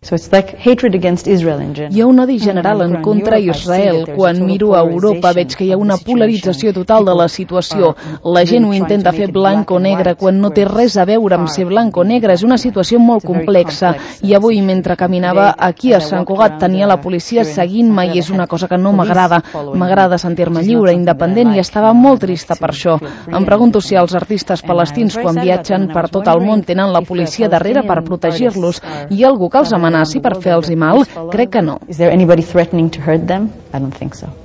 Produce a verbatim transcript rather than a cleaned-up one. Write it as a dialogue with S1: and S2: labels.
S1: Hi ha un odi general en contra Israel. Quan miro a Europa veig que hi ha una polarització total de la situació. La gent ho intenta fer blanc o negre quan no té res a veure amb ser blanc o negre. És una situació molt complexa. I avui, mentre caminava aquí a Sant Cugat, tenia la policia seguint-me i és una cosa que no m'agrada. M'agrada sentir-me lliure, independent, i estava molt trista per això. Em pregunto si els artistes palestins, quan viatgen per tot el món, tenen la policia darrere per protegir-los. Hi ha algú que els amenaci per fer-los mal? Crec que no.